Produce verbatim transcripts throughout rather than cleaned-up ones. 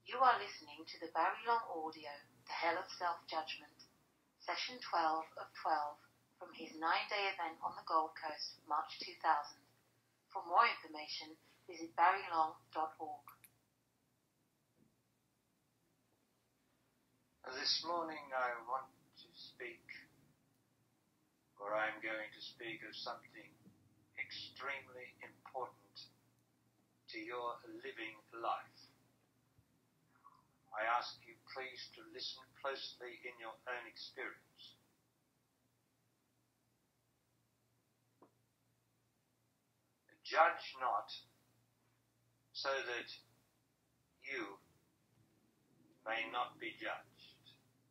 You are listening to the Barry Long audio, The Hell of Self-Judgment, Session twelve of twelve, from his nine-day event on the Gold Coast, March two thousand. For more information, visit barry long dot org. This morning I want to speak, or I'm going to speak of something extremely important to your living life. I ask you please to listen closely in your own experience. Judge not, so that you may not be judged.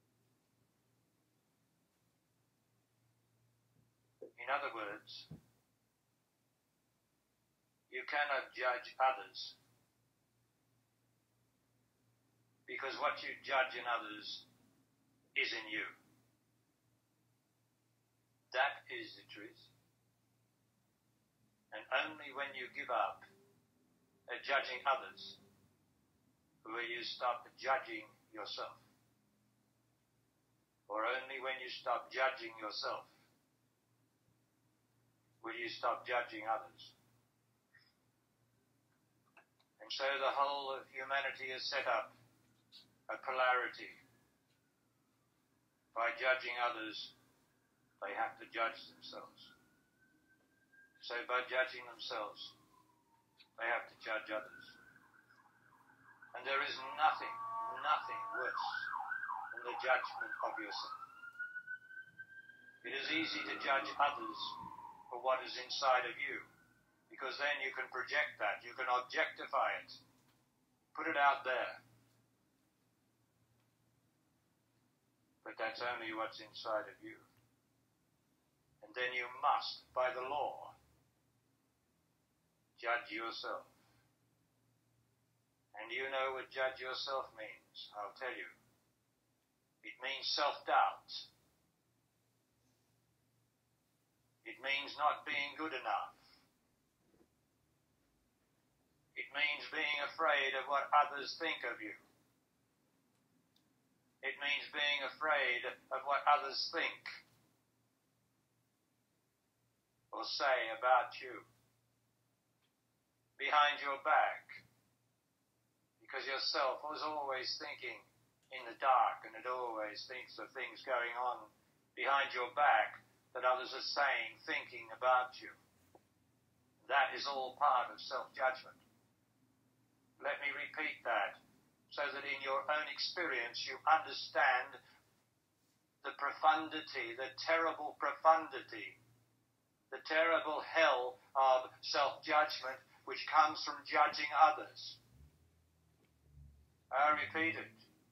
In other words, you cannot judge others, because what you judge in others is in you. That is the truth. And only when you give up at judging others will you stop judging yourself. Or only when you stop judging yourself will you stop judging others. And so the whole of humanity is set up a polarity. By judging others, they have to judge themselves. So by judging themselves, they have to judge others. And there is nothing, nothing worse than the judgment of yourself. It is easy to judge others for what is inside of you, because then you can project that, you can objectify it, put it out there. But that's only what's inside of you. And then you must, by the law, judge yourself. And you know what judge yourself means, I'll tell you. It means self-doubt. It means not being good enough. It means being afraid of what others think of you. It means being afraid of what others think or say about you behind your back, because yourself was always thinking in the dark, and it always thinks of things going on behind your back that others are saying, thinking about you. That is all part of self-judgment. Let me repeat that, so that in your own experience you understand the profundity, the terrible profundity, the terrible hell of self-judgment which comes from judging others. I repeat it.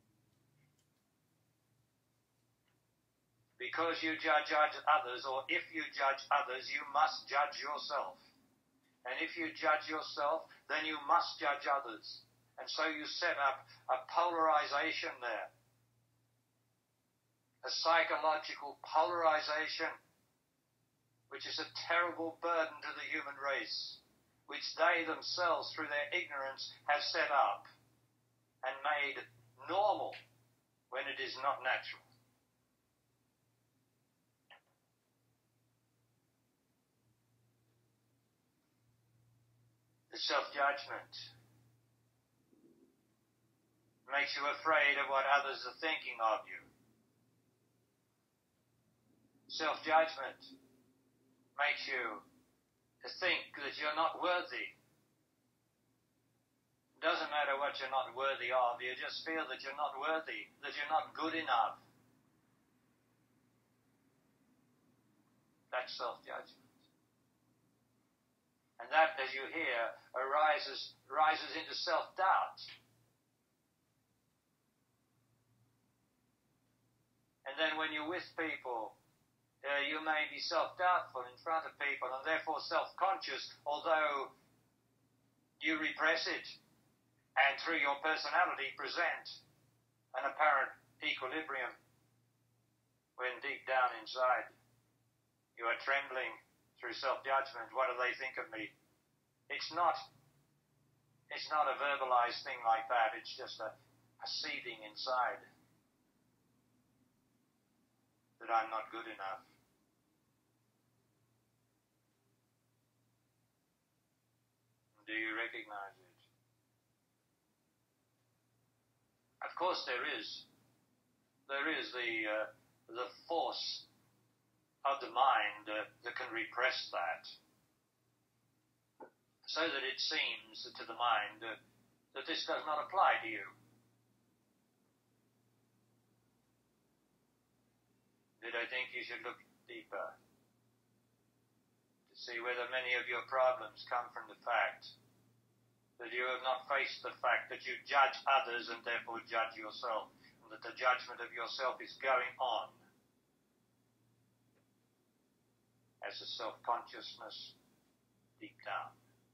Because you judge others, or if you judge others, you must judge yourself. And if you judge yourself, then you must judge others. And so you set up a polarization there. A psychological polarization, which is a terrible burden to the human race, which they themselves, through their ignorance, have set up and made normal when it is not natural. The self-judgment makes you afraid of what others are thinking of you. Self-judgment makes you to think that you're not worthy. It doesn't matter what you're not worthy of, you just feel that you're not worthy, that you're not good enough. That's self-judgment. And that, as you hear, arises, rises into self-doubt. And then when you're with people, uh, you may be self-doubtful in front of people and therefore self-conscious, although you repress it and through your personality present an apparent equilibrium, when deep down inside you are trembling through self-judgment. What do they think of me? It's not, it's not a verbalized thing like that. It's just a, a seething inside that I'm not good enough. Do you recognize it? Of course there is. There is the, uh, the force of the mind uh, that can repress that, so that it seems to the mind uh, that this does not apply to you. Did I think you should look deeper to see whether many of your problems come from the fact that you have not faced the fact that you judge others and therefore judge yourself, and that the judgment of yourself is going on as a self-consciousness deep down.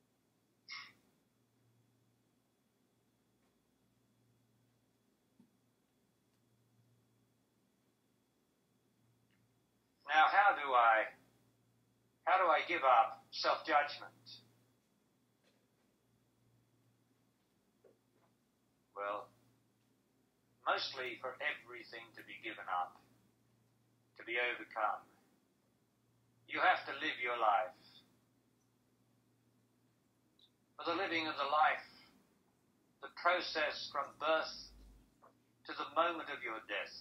Now, how do I, how do I give up self-judgment? Well, mostly for everything to be given up, to be overcome, you have to live your life. For the living of the life, the process from birth to the moment of your death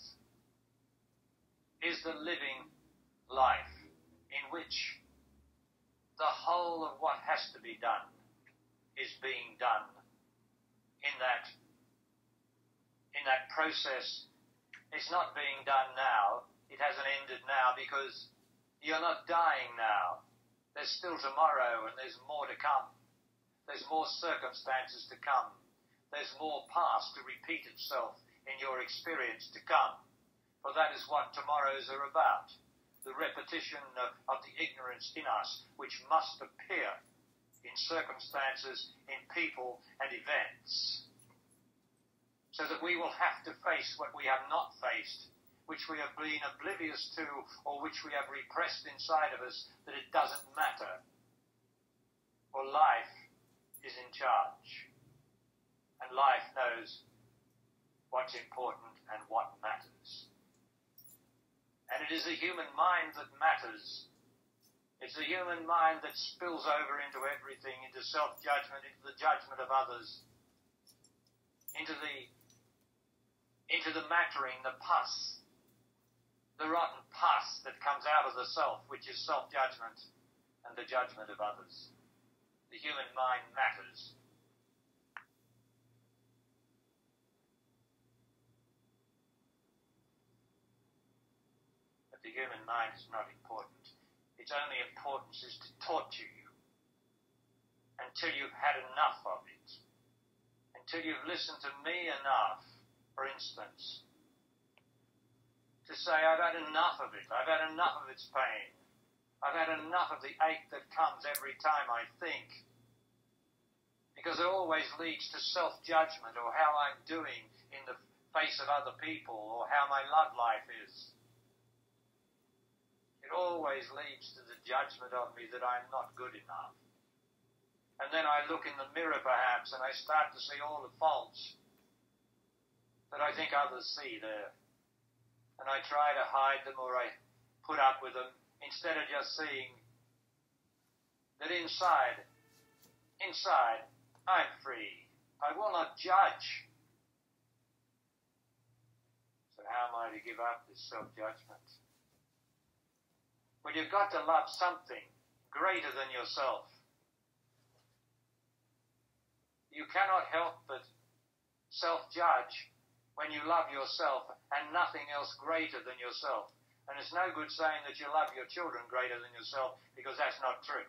is the living life in which the whole of what has to be done is being done in that in that process. It's not being done now. It hasn't ended now because you're not dying now. There's still tomorrow and there's more to come. There's more circumstances to come. There's more past to repeat itself in your experience to come. For that is what tomorrows are about. The repetition of, of the ignorance in us, which must appear in circumstances, in people and events, so that we will have to face what we have not faced, which we have been oblivious to, or which we have repressed inside of us, that it doesn't matter. For life is in charge, and life knows what's important and what matters. And it is the human mind that matters. It's the human mind that spills over into everything, into self-judgment, into the judgment of others, into the, into the mattering, the pus, the rotten pus that comes out of the self, which is self-judgment and the judgment of others. The human mind matters. The human mind is not important. Its only importance is to torture you until you've had enough of it. Until you've listened to me enough, for instance, to say, I've had enough of it. I've had enough of its pain. I've had enough of the ache that comes every time I think. Because it always leads to self-judgment, or how I'm doing in the face of other people, or how my love life is. It always leads to the judgment of me that I'm not good enough. And then I look in the mirror perhaps and I start to see all the faults that I think others see there. And I try to hide them, or I put up with them, instead of just seeing that inside, inside, I'm free. I will not judge. So how am I to give up this self-judgment? Well, you've got to love something greater than yourself. You cannot help but self-judge when you love yourself and nothing else greater than yourself. And it's no good saying that you love your children greater than yourself, because that's not true.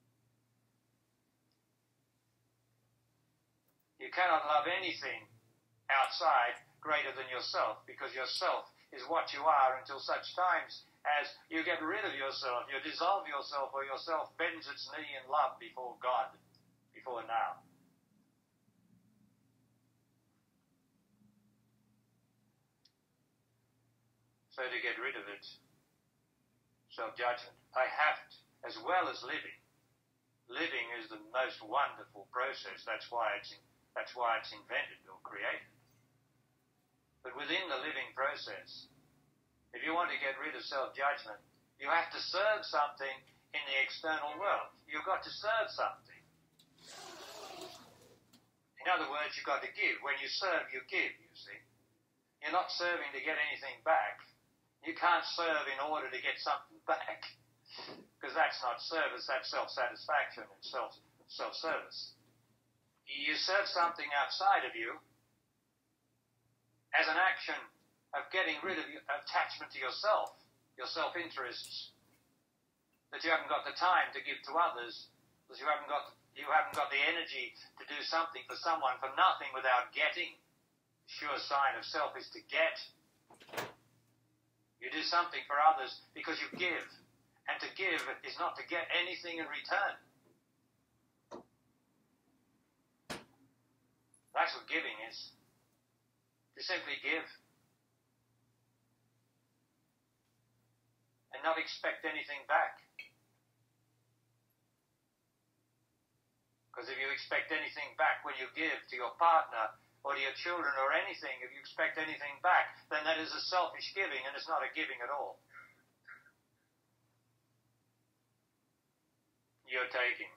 You cannot love anything outside greater than yourself, because yourself is what you are until such times as you get rid of yourself, you dissolve yourself, or yourself bends its knee in love before God, before now. So to get rid of it, self-judgment, I have to, as well as living. Living is the most wonderful process. That's why it's in, that's why it's invented or created. But within the living process, if you want to get rid of self-judgment, you have to serve something in the external world. You've got to serve something. In other words, you've got to give. When you serve, you give, you see. You're not serving to get anything back. You can't serve in order to get something back, because that's not service, that's self-satisfaction and self, self-service. You serve something outside of you as an action of getting rid of your attachment to yourself, your self-interests, that you haven't got the time to give to others, because you haven't got you haven't got the energy to do something for someone for nothing without getting. The sure sign of self is to get. You do something for others because you give, and to give is not to get anything in return. That's what giving is. To simply give and not expect anything back. Because if you expect anything back when you give to your partner or to your children or anything, if you expect anything back, then that is a selfish giving, and it's not a giving at all. You're taking.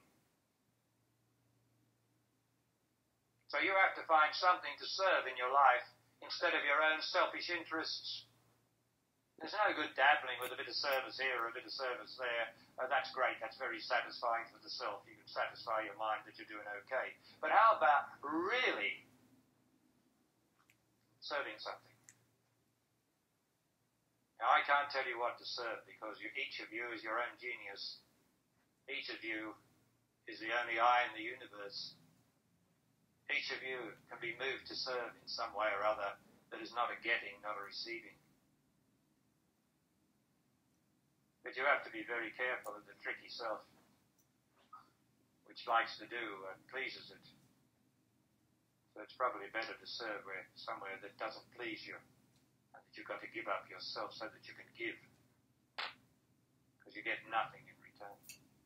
So you have to find something to serve in your life instead of your own selfish interests. There's no good dabbling with a bit of service here or a bit of service there. Uh, that's great. That's very satisfying for the self. You can satisfy your mind that you're doing okay. But how about really serving something? Now, I can't tell you what to serve, because you, each of you is your own genius. Each of you is the only eye in the universe. Each of you can be moved to serve in some way or other that is not a getting, not a receiving. But you have to be very careful of the tricky self, which likes to do and pleases it. So it's probably better to serve where, somewhere that doesn't please you, and that you've got to give up yourself so that you can give, because you get nothing in return.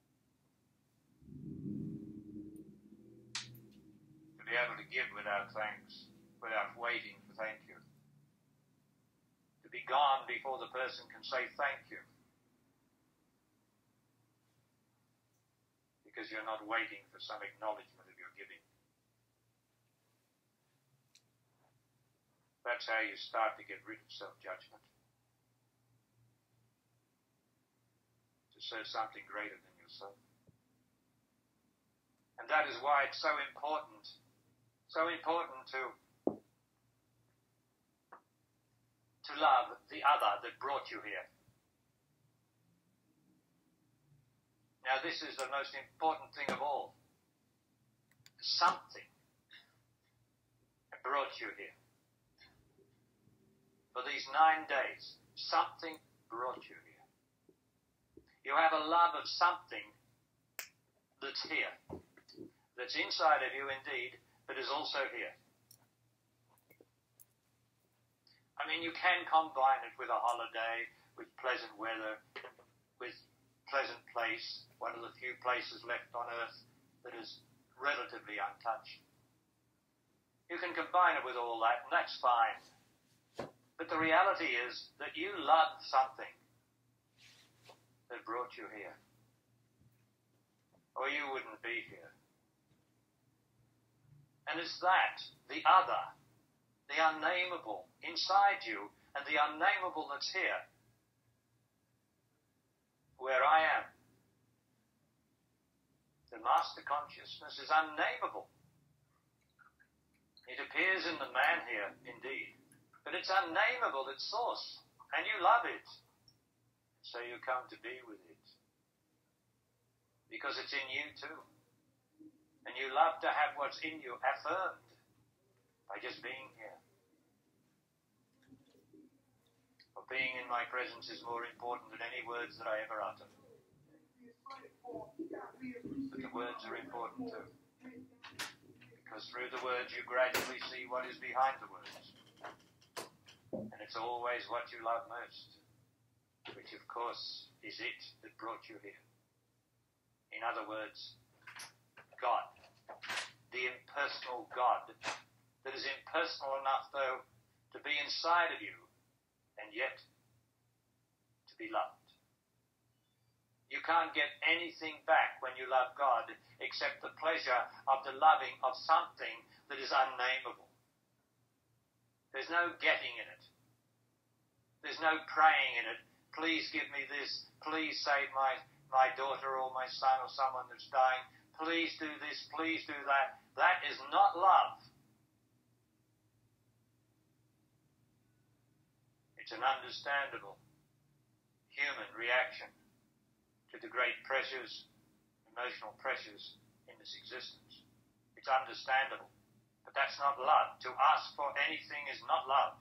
To be able to give without thanks, without waiting for thank you. To be gone before the person can say thank you. Because you're not waiting for some acknowledgement of your giving. That's how you start to get rid of self-judgment. To serve something greater than yourself. And that is why it's so important, so important to, to love the other that brought you here. Now, this is the most important thing of all. Something brought you here. For these nine days, something brought you here. You have a love of something that's here, that's inside of you indeed, but is also here. I mean, you can combine it with a holiday, with pleasant weather, with pleasant place, one of the few places left on earth that is relatively untouched. You can combine it with all that, and that's fine. But the reality is that you love something that brought you here, or you wouldn't be here. And it's that, the other, the unnameable inside you, and the unnameable that's here, where I am. The master consciousness is unnameable. It appears in the man here, indeed, but it's unnameable, it's source, and you love it. So you come to be with it, because it's in you too. And you love to have what's in you affirmed by just being here. For being in my presence is more important than any words that I ever utter. But the words are important too. Because through the words you gradually see what is behind the words. And it's always what you love most, which of course is it that brought you here. In other words, God, the impersonal God, that is impersonal enough though to to be inside of you, and yet to be loved. You can't get anything back when you love God except the pleasure of the loving of something that is unnameable. There's no getting in it. There's no praying in it. Please give me this. Please save my, my daughter or my son or someone that's dying. Please do this. Please do that. That is not love. It's an understandable human reaction to the great pressures, emotional pressures in this existence. It's understandable. But that's not love. To ask for anything is not love.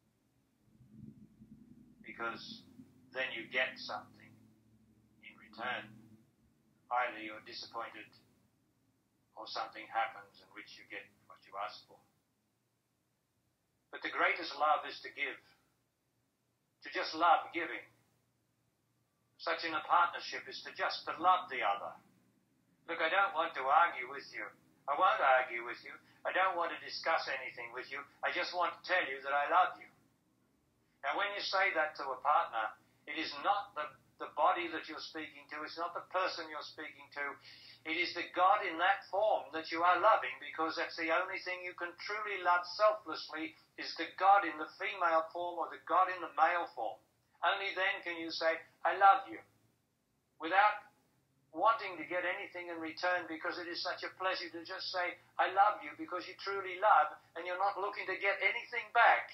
Because then you get something in return. Either you're disappointed or something happens in which you get what you ask for. But the greatest love is to give. To just love giving. Such in a partnership is to just to love the other. Look, I don't want to argue with you. I won't argue with you. I don't want to discuss anything with you. I just want to tell you that I love you. Now, when you say that to a partner, it is not the, the body that you're speaking to. It's not the person you're speaking to. It is the God in that form that you are loving, because that's the only thing you can truly love selflessly, is the God in the female form or the God in the male form. Only then can you say, I love you, without wanting to get anything in return, because it is such a pleasure to just say, I love you, because you truly love, and you're not looking to get anything back.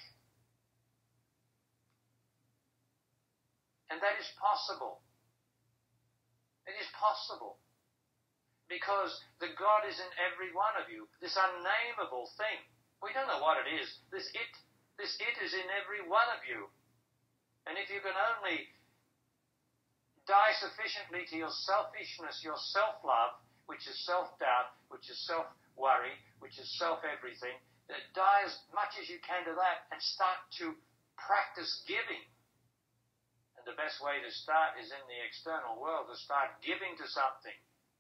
And that is possible. It is possible. Because the God is in every one of you. This unnameable thing. We don't know what it is. This it, this it is in every one of you. And if you can only die sufficiently to your selfishness, your self-love, which is self-doubt, which is self-worry, which is self-everything, that die as much as you can to that and start to practice giving. And the best way to start is in the external world, to start giving to something.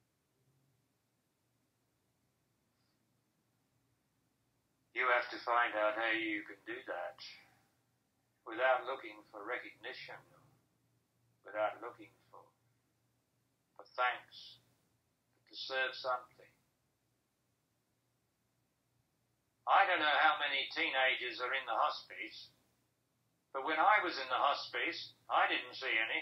You have to find out how you can do that without looking for recognition, without looking for, for thanks, but to serve something. I don't know how many teenagers are in the hospice, but when I was in the hospice, I didn't see any.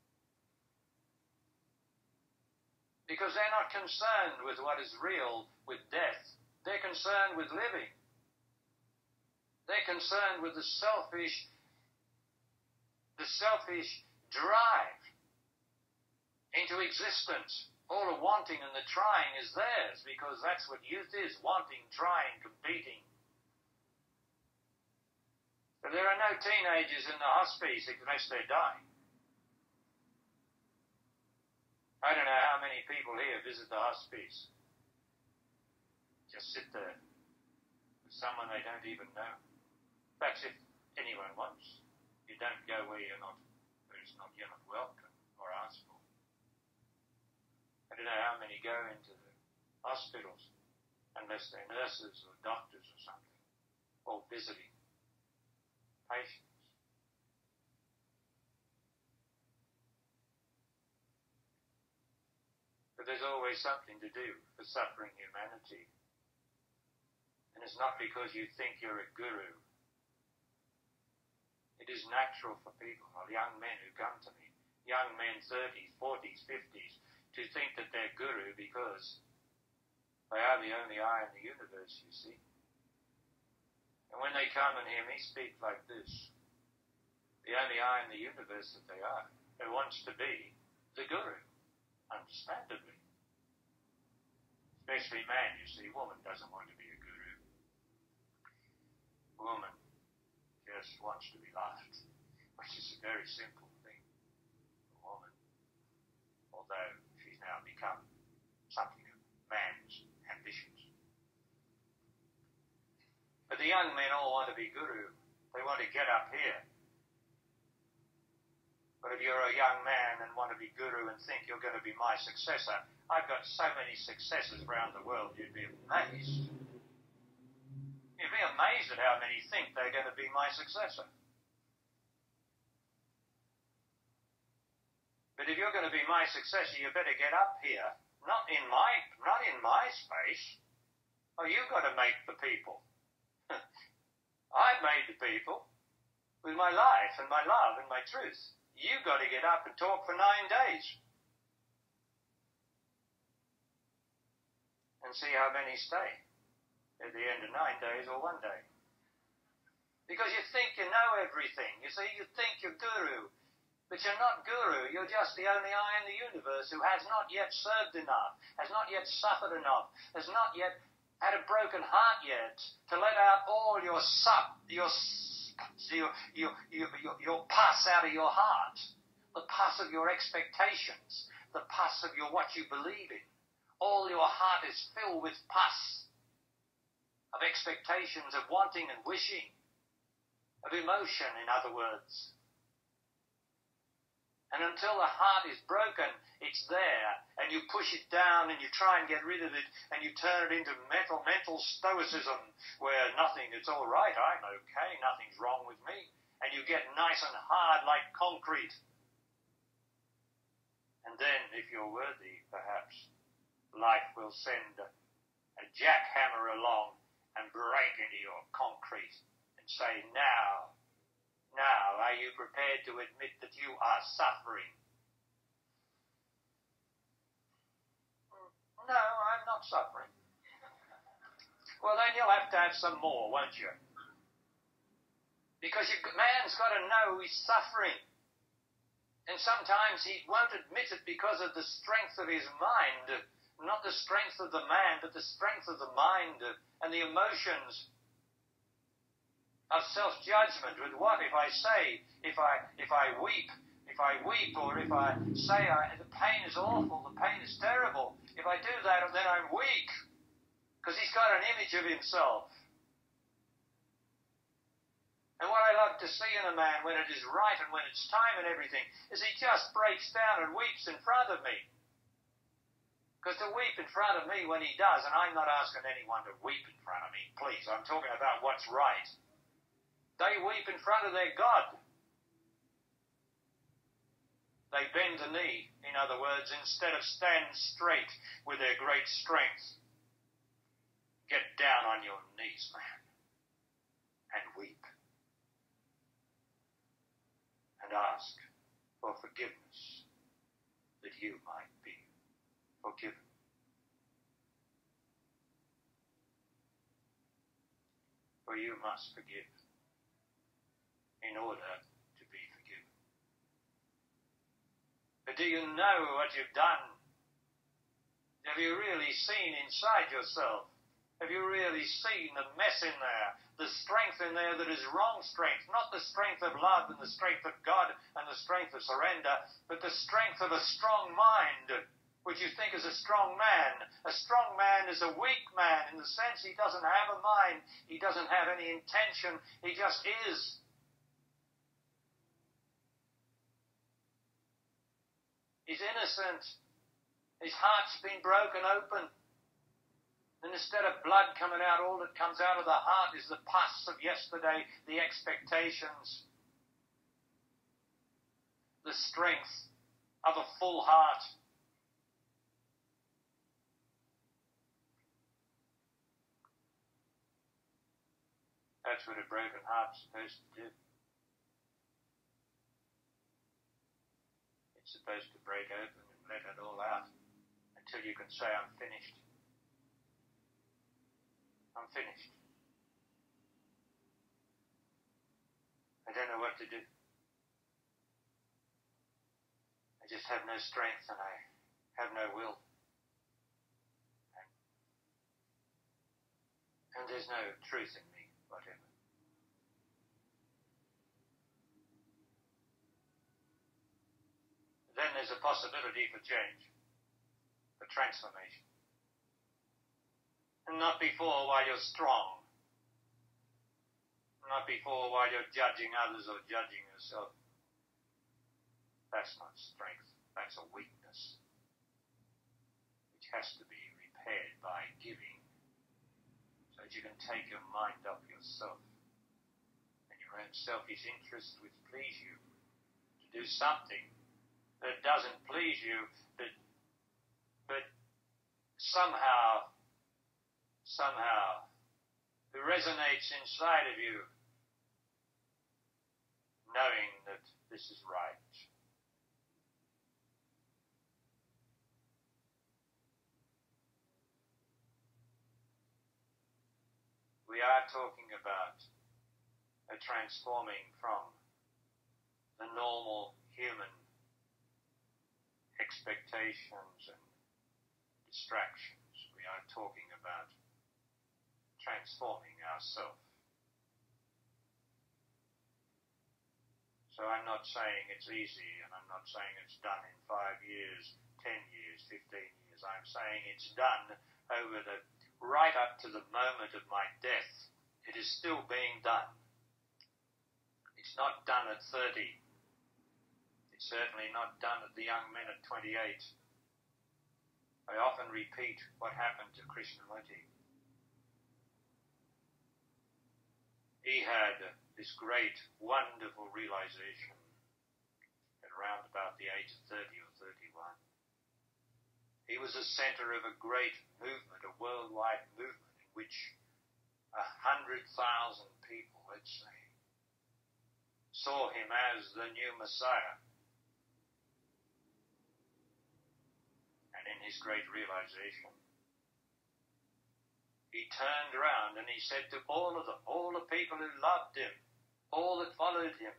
Because they're not concerned with what is real, with death. They're concerned with living. They're concerned with the selfish, the selfish drive into existence. All the wanting and the trying is theirs, because that's what youth is, wanting, trying, competing. But there are no teenagers in the hospice unless they're dying. I don't know how many people here visit the hospice. Just sit there with someone they don't even know. Perhaps if anyone wants, you don't go where you're not, where it's not, you're not welcome or asked for. I don't know how many go into the hospitals unless they're nurses or doctors or something, or visiting patients. But there's always something to do for suffering humanity. And it's not because you think you're a guru. It is natural for people, or young men who come to me, young men thirties, forties, fifties, to think that they're guru because they are the only eye in the universe, you see. And when they come and hear me speak like this, the only eye in the universe that they are, who wants to be the guru, understandably. Especially man, you see. Woman doesn't want to be a guru. Woman just wants to be loved, which is a very simple thing for woman. Although she's now become something of man's ambitions. But the young men all want to be guru. They want to get up here. But if you're a young man and want to be guru and think you're going to be my successor, I've got so many successors around the world, you'd be amazed. You'd You'd be amazed at how many think they're going to be my successor. But if you're going to be my successor, you better get up here. Not in my, not in my space. Oh, you've got to make the people. I've made the people with my life and my love and my truth. You've got to get up and talk for nine days. And see how many stay at the end of nine days or one day. Because you think you know everything. You see, you think you're guru. But you're not guru. You're just the only eye in the universe who has not yet served enough, has not yet suffered enough, has not yet had a broken heart yet to let out all your sup, your, your, your, your, your, your pus out of your heart, the pus of your expectations, the pus of your what you believe in. All your heart is filled with pus of expectations, of wanting and wishing, of emotion, in other words. And until the heart is broken, it's there, and you push it down and you try and get rid of it, and you turn it into mental, mental stoicism, where nothing, it's all right, I'm okay, nothing's wrong with me. And you get nice and hard like concrete. And then, if you're worthy, perhaps, life will send a, a jackhammer along and break into your concrete and say, now, now, are you prepared to admit that you are suffering? No, I'm not suffering. Well, then you'll have to have some more, won't you? Because you, man's got to know he's suffering. And sometimes he won't admit it because of the strength of his mind. Not the strength of the man, but the strength of the mind and the emotions of self-judgment. With what? If I say, if I if I weep, if I weep, or if I say I, the pain is awful, the pain is terrible, if I do that, then I'm weak. Because he's got an image of himself. And what I love to see in a man when it is right and when it's time and everything is he just breaks down and weeps in front of me. Because to weep in front of me when he does, and I'm not asking anyone to weep in front of me, please, I'm talking about what's right. They weep in front of their God. They bend the knee, in other words, instead of stand straight with their great strength. Get down on your knees, man, and weep. And ask for forgiveness that you might be forgiven. For you must forgive in order to be forgiven. But do you know what you've done? Have you really seen inside yourself? Have you really seen the mess in there? The strength in there that is wrong strength, not the strength of love and the strength of God and the strength of surrender, but the strength of a strong mind, which you think is a strong man. A strong man is a weak man in the sense he doesn't have a mind, he doesn't have any intention, he just is. He's innocent. His heart's been broken open. And instead of blood coming out, all that comes out of the heart is the pus of yesterday, the expectations, the strength of a full heart. That's what a broken heart's supposed to do. It's supposed to break open and let it all out until you can say, I'm finished. I'm finished. I don't know what to do. I just have no strength and I have no will. And, and there's no truth in me, whatever. Then there's a possibility for change, for transformation. And not before while you're strong. Not before while you're judging others or judging yourself. That's not strength. That's a weakness, which has to be repaired by giving, so that you can take your mind off yourself and your own selfish interests which please you to do something that doesn't please you, but, but somehow, somehow, it resonates inside of you, knowing that this is right. We are talking about a transforming from the normal human expectations and distractions. We are talking about transforming ourselves. So I'm not saying it's easy, and I'm not saying it's done in five years, ten years, fifteen years. I'm saying it's done over the right up to the moment of my death. It is still being done. It's not done at thirty. It's certainly not done at the young men at twenty-eight. I often repeat what happened to Krishnamurti. He had this great, wonderful realization at around about the age of thirty or thirty-one. He was the center of a great movement, a worldwide movement in which a hundred thousand people, let's say, saw him as the new Messiah. And in his great realization, he turned around and he said to all of them, all the people who loved him, all that followed him,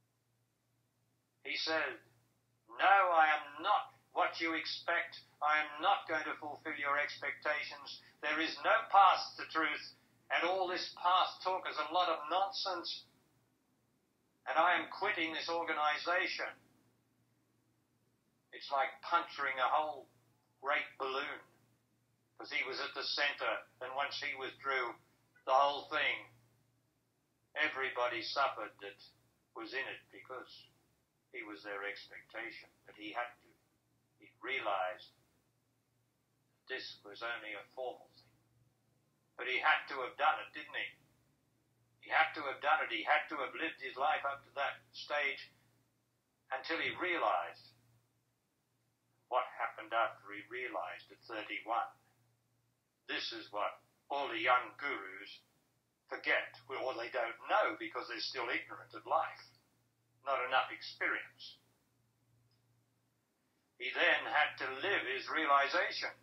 he said, "No, I am not what you expect. I am not going to fulfill your expectations. There is no path to truth, and all this past talk is a lot of nonsense. And I am quitting this organization." It's like puncturing a whole great balloon, because he was at the center, and once he withdrew, the whole thing, everybody suffered that was in it, because he was their expectation, but he had to. He realized this was only a formal thing. But he had to have done it, didn't he? He had to have done it. He had to have lived his life up to that stage until he realized what happened after he realized at thirty-one. This is what all the young gurus forget, or they don't know because they're still ignorant of life. Not enough experience. He then had to live his realization.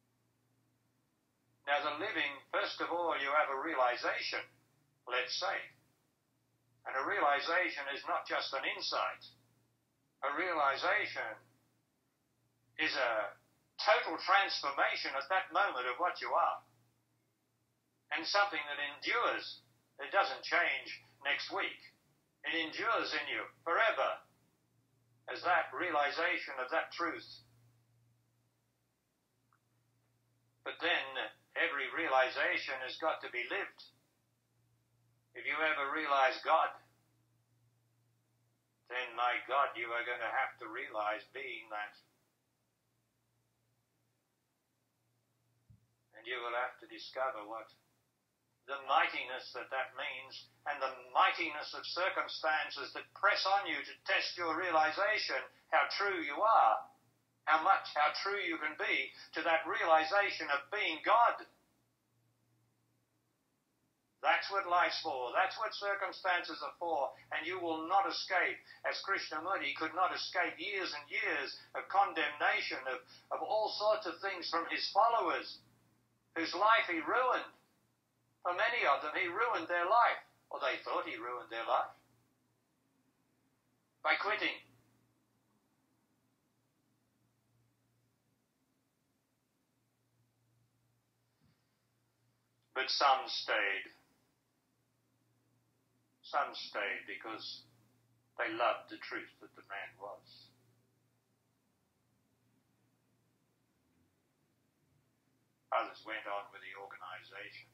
Now the living, first of all, you have a realization, let's say. And a realization is not just an insight. A realization is a total transformation at that moment of what you are. And something that endures. It doesn't change next week. It endures in you forever as that realization of that truth. But then every realization has got to be lived. If you ever realize God, then my God, you are going to have to realize being that. And you will have to discover what the mightiness that that means, and the mightiness of circumstances that press on you to test your realization, how true you are, how much, how true you can be to that realization of being God. That's what life's for. That's what circumstances are for. And you will not escape, as Krishnamurti could not escape years and years of condemnation, of, of all sorts of things from his followers, whose life he ruined. For many of them, he ruined their life, or they thought he ruined their life, by quitting. But some stayed. Some stayed because they loved the truth that the man was. Others went on with the organization.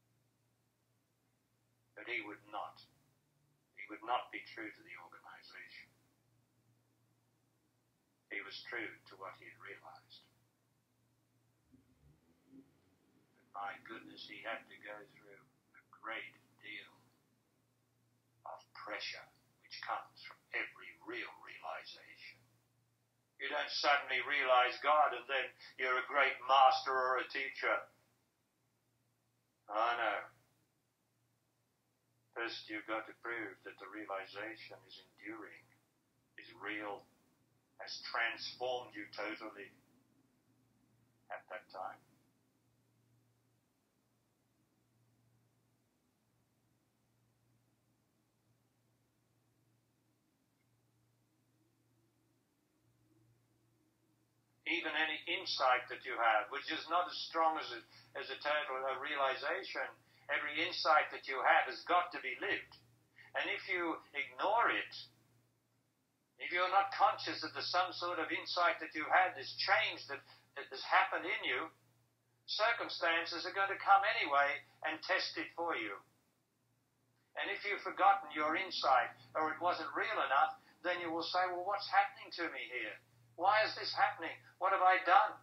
But he would not. He would not be true to the organization. He was true to what he had realized. But my goodness, this, he had to go through a great deal of pressure, which comes from every real realization. You don't suddenly realize God and then you're a great master or a teacher. Oh no. First you've got to prove that the realization is enduring, is real, has transformed you totally at that time. Even any insight that you have, which is not as strong as a, as a total a realization, every insight that you have has got to be lived. And if you ignore it, if you're not conscious that there's some sort of insight that you had, this change that, that has happened in you, circumstances are going to come anyway and test it for you. And if you've forgotten your insight or it wasn't real enough, then you will say, well, what's happening to me here? Why is this happening? What have I done?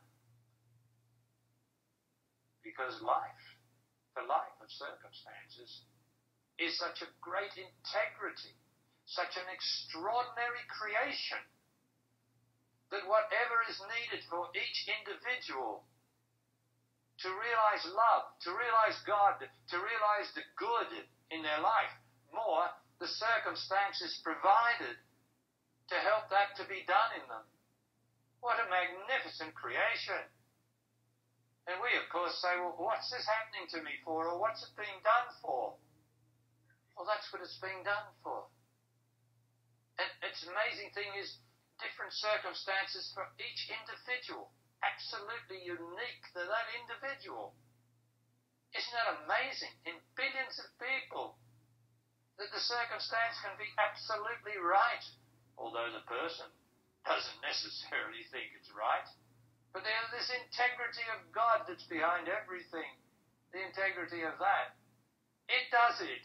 Because life, the life of circumstances, is such a great integrity, such an extraordinary creation, that whatever is needed for each individual to realize love, to realize God, to realize the good in their life, more, the circumstances provided to help that to be done in them. What a magnificent creation. And we, of course, say, well, what's this happening to me for? Or what's it being done for? Well, that's what it's being done for. And it's amazing thing is, different circumstances for each individual. Absolutely unique to that individual. Isn't that amazing? In billions of people, that the circumstance can be absolutely right, although the person doesn't necessarily think it's right. But there's this integrity of God that's behind everything. The integrity of that. It does it.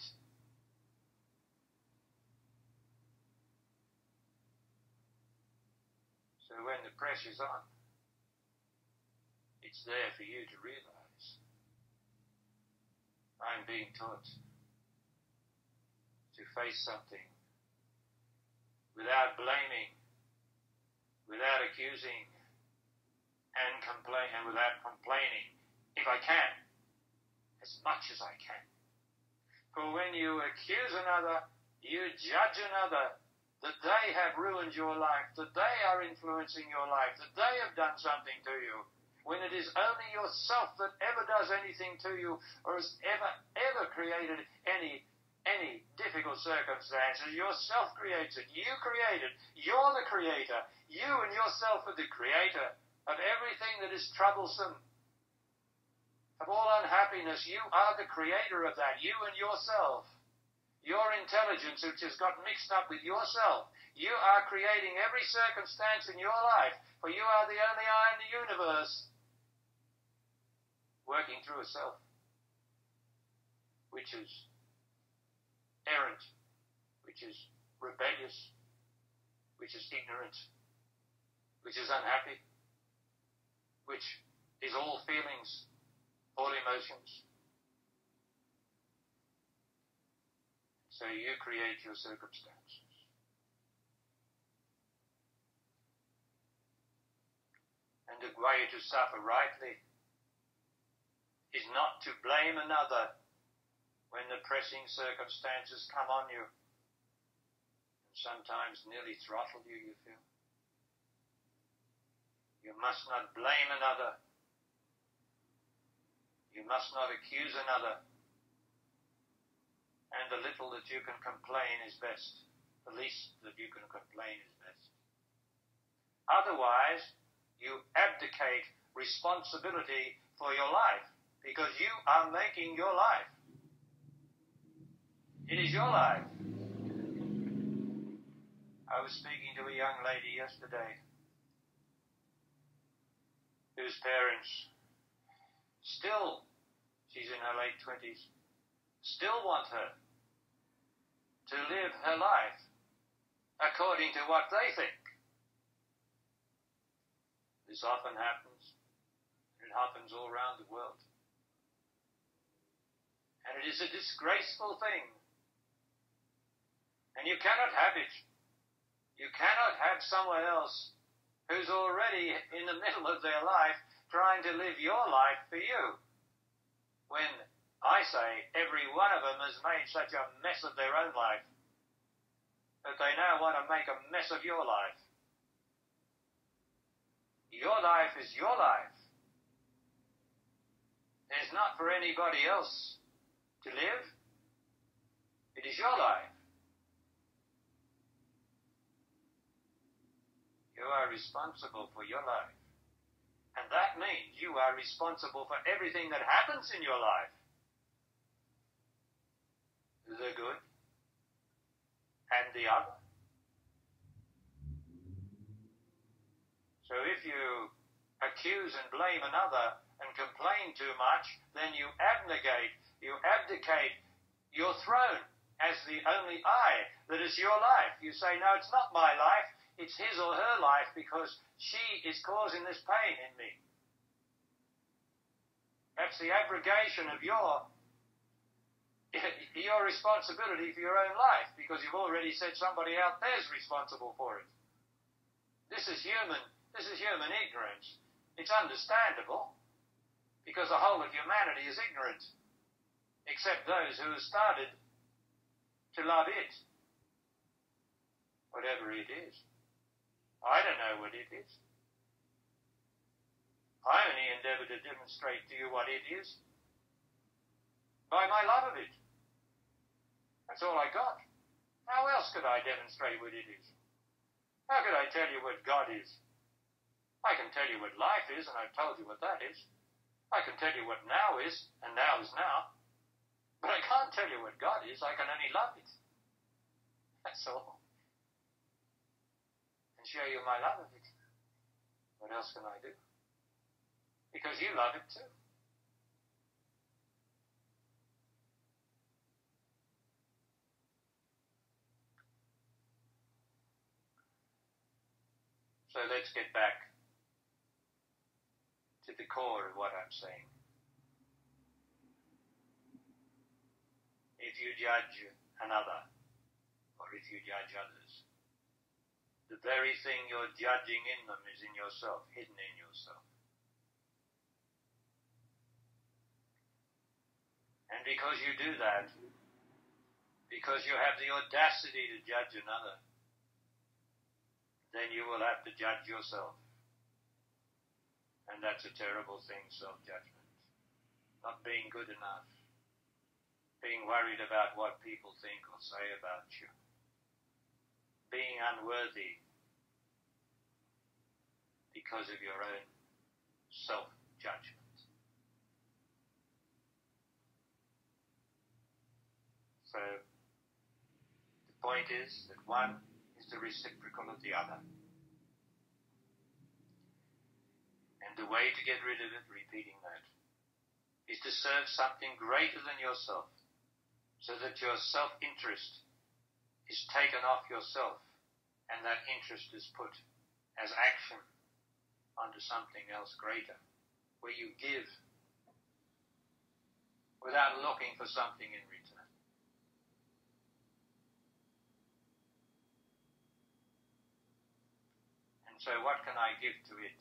So when the pressure's on, it's there for you to realize. I'm being taught to face something without blaming, without accusing, and complain, and without complaining, if I can, as much as I can. For when you accuse another, you judge another, that they have ruined your life, that they are influencing your life, that they have done something to you, when it is only yourself that ever does anything to you, or has ever, ever created any any difficult circumstances. Yourself creates it. You create it. You're the creator. You and yourself are the creator of everything that is troublesome, of all unhappiness. You are the creator of that. You and yourself. Your intelligence, which has got mixed up with yourself. You are creating every circumstance in your life, for you are the only eye in the universe working through a self, which is errant, which is rebellious, which is ignorant, which is unhappy, which is all feelings, all emotions. So you create your circumstances. And the way to suffer rightly is not to blame another when the pressing circumstances come on you, and sometimes nearly throttle you, you feel. You must not blame another. You must not accuse another. And the little that you can complain is best. The least that you can complain is best. Otherwise, you abdicate responsibility for your life, because you are making your life. It is your life. I was speaking to a young lady yesterday whose parents still, she's in her late twenties, still want her to live her life according to what they think. This often happens. It happens all around the world. It is a disgraceful thing. And you cannot have it. You cannot have someone else who's already in the middle of their life trying to live your life for you. When I say every one of them has made such a mess of their own life that they now want to make a mess of your life. Your life is your life. It's not for anybody else to live. It is your life. You are responsible for your life. And that means you are responsible for everything that happens in your life. The good and the other. So if you accuse and blame another and complain too much, then you abnegate, you abdicate your throne as the only I that is your life. You say, no, it's not my life. It's his or her life because she is causing this pain in me. That's the abrogation of your, your responsibility for your own life because you've already said somebody out there's responsible for it. This is human, this is human ignorance. It's understandable because the whole of humanity is ignorant except those who have started to love it, whatever it is. I don't know what it is. I only endeavour to demonstrate to you what it is by my love of it. That's all I got. How else could I demonstrate what it is? How could I tell you what God is? I can tell you what life is, and I've told you what that is. I can tell you what now is, and now is now. But I can't tell you what God is. I can only love it. That's all. Show you my love of it. What else can I do? Because you love it too. So let's get back to the core of what I'm saying. If you judge another, or if you judge others, the very thing you're judging in them is in yourself, hidden in yourself. And because you do that, because you have the audacity to judge another, then you will have to judge yourself. And that's a terrible thing, self-judgment. Not being good enough. Being worried about what people think or say about you. Being unworthy because of your own self-judgment. So, the point is that one is the reciprocal of the other. And the way to get rid of it, repeating that, is to serve something greater than yourself, so that your self-interest is taken off yourself, and that interest is put as action onto something else greater, where you give without looking for something in return. And so what can I give to it?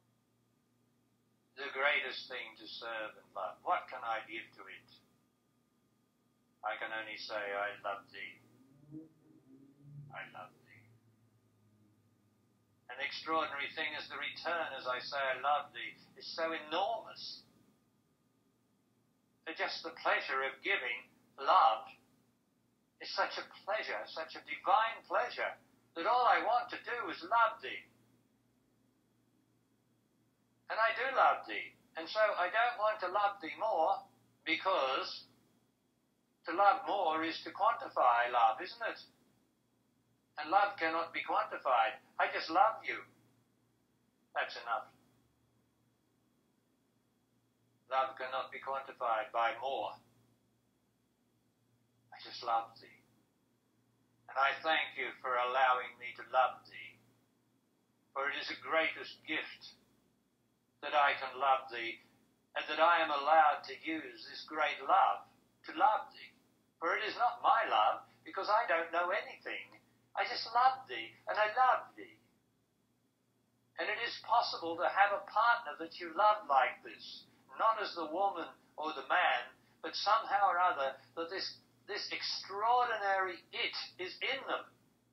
The greatest thing to serve and love. What can I give to it? I can only say, I love thee. I love thee. An extraordinary thing is the return as I say I love thee is so enormous that just the pleasure of giving love is such a pleasure, such a divine pleasure, that all I want to do is love thee. And I do love thee. And so I don't want to love thee more, because to love more is to quantify love, isn't it? And love cannot be quantified. I just love you. That's enough. Love cannot be quantified by more. I just love thee. And I thank you for allowing me to love thee. For it is the greatest gift that I can love thee, and that I am allowed to use this great love to to love thee. For it is not my love, because I don't know anything. I just love thee, and I love thee. And it is possible to have a partner that you love like this, not as the woman or the man, but somehow or other that this, this extraordinary it is in them.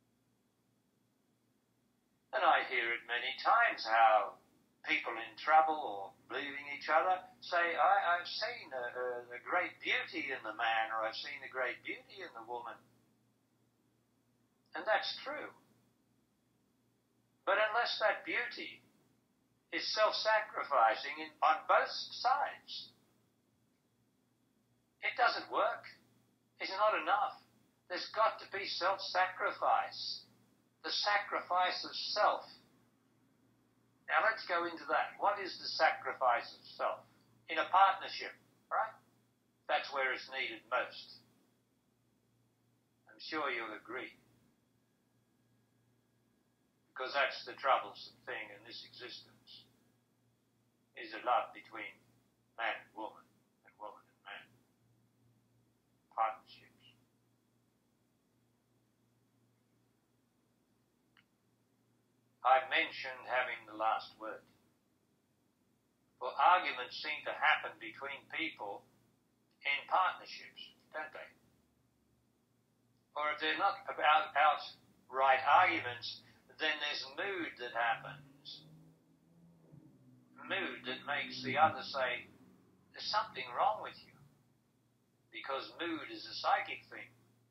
And I hear it many times how people in trouble or leaving each other say, I, I've seen a, a, a great beauty in the man, or I've seen a great beauty in the woman. And that's true. But unless that beauty is self-sacrificing in, on both sides, it doesn't work. It's not enough. There's got to be self-sacrifice. The sacrifice of self. Now let's go into that. What is the sacrifice of self? In a partnership, right? That's where it's needed most. I'm sure you'll agree. Because that's the troublesome thing in this existence, is a love between man and woman, and woman and man. Partnerships. I've mentioned having the last word. For arguments seem to happen between people in partnerships, don't they? Or if they're not about outright arguments, then there's mood that happens. Mood that makes the other say, there's something wrong with you. Because mood is a psychic thing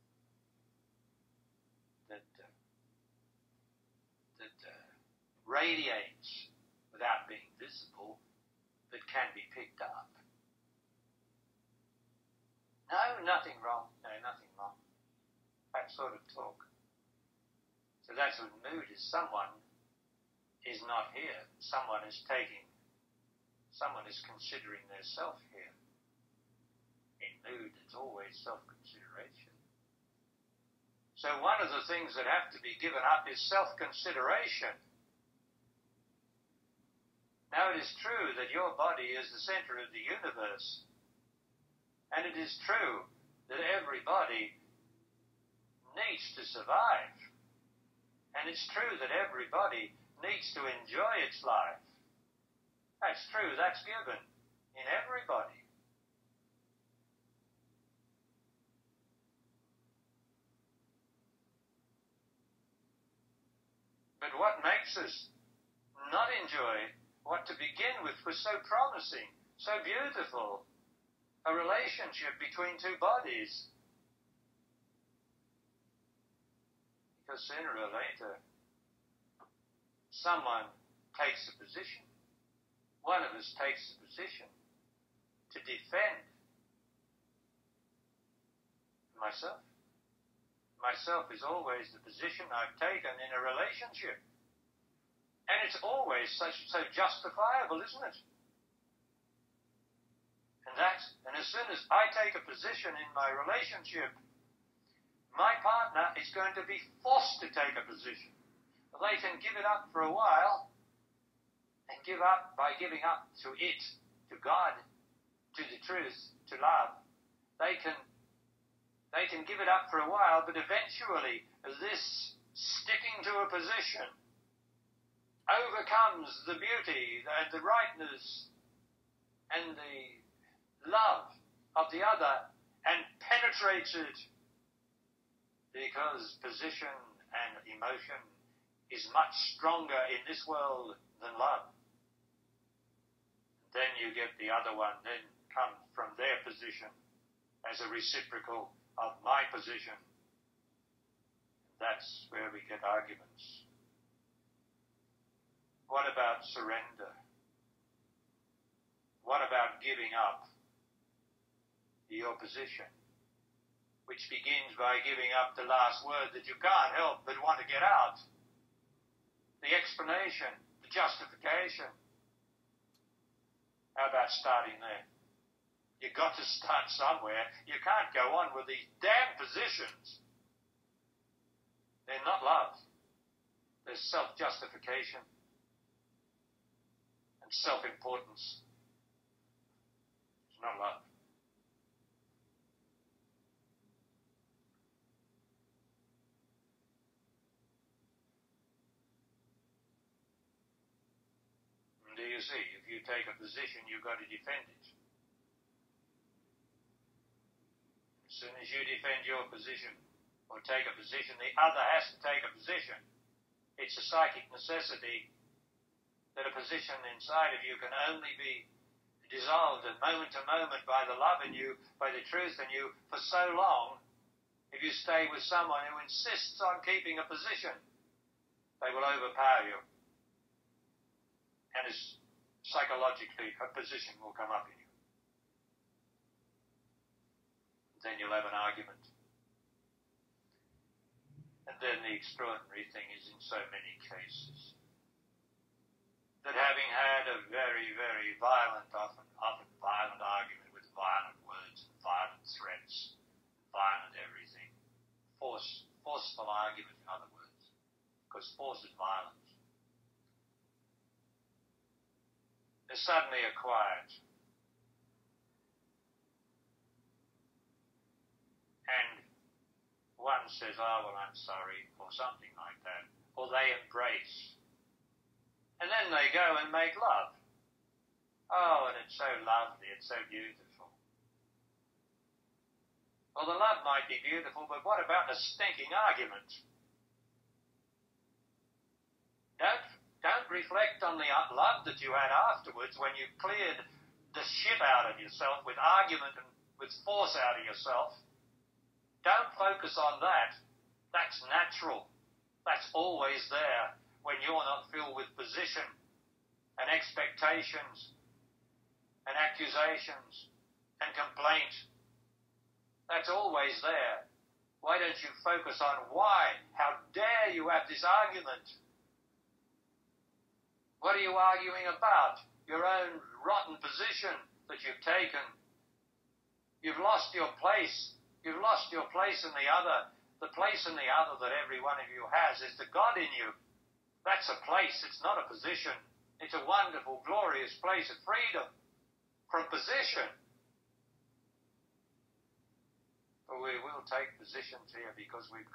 that uh, that uh, radiates without being visible, but can be picked up. No, nothing wrong. No, nothing wrong. That sort of talk. So that's what mood is. Someone is not here. Someone is taking, someone is considering their self here. In mood, it's always self-consideration. So one of the things that have to be given up is self-consideration. Now it is true that your body is the center of the universe. And it is true that everybody needs to survive. And it's true that everybody needs to enjoy its life. That's true. That's given in everybody. But what makes us not enjoy what to begin with was so promising, so beautiful, a relationship between two bodies? Because sooner or later, someone takes a position. One of us takes a position to defend myself. Myself is always the position I've taken in a relationship. And it's always such so justifiable, isn't it? And that, and as soon as I take a position in my relationship, my partner is going to be forced to take a position. They can give it up for a while, and give up by giving up to it, to God, to the truth, to love. They can, they can give it up for a while, but eventually this sticking to a position overcomes the beauty and the rightness and the love of the other and penetrates it. Because position and emotion is much stronger in this world than love. Then you get the other one, then come from their position as a reciprocal of my position. That's where we get arguments. What about surrender? What about giving up your position? Which begins by giving up the last word that you can't help but want to get out. The explanation, the justification. How about starting there? You've got to start somewhere. You can't go on with these damn positions. They're not love. There's self-justification and self-importance. It's not love. do you see? If you take a position, you've got to defend it. As soon as you defend your position or take a position, the other has to take a position. It's a psychic necessity that a position inside of you can only be dissolved at moment to moment by the love in you, by the truth in you, for so long. If you stay with someone who insists on keeping a position, they will overpower you. And as psychologically, a position will come up in you. Then you'll have an argument. And then the extraordinary thing is, in so many cases, that having had a very, very violent, often, often violent argument with violent words and violent threats, violent everything, force, forceful argument, in other words, because force is violence, is suddenly acquired. And one says, oh, well, I'm sorry, or something like that, or they embrace. And then they go and make love. Oh, and it's so lovely, it's so beautiful. Well, the love might be beautiful, but what about the stinking argument? Don't, don't reflect on the love that you had afterwards when you cleared the shit out of yourself with argument and with force out of yourself. Don't focus on that. That's natural. That's always there. When you're not filled with position and expectations and accusations and complaint. That's always there. Why don't you focus on why? How dare you have this argument? What are you arguing about? Your own rotten position that you've taken. You've lost your place. You've lost your place in the other. The place in the other that every one of you has is the God in you. That's a place, it's not a position. It's a wonderful, glorious place of freedom from position. But we will take positions here because we've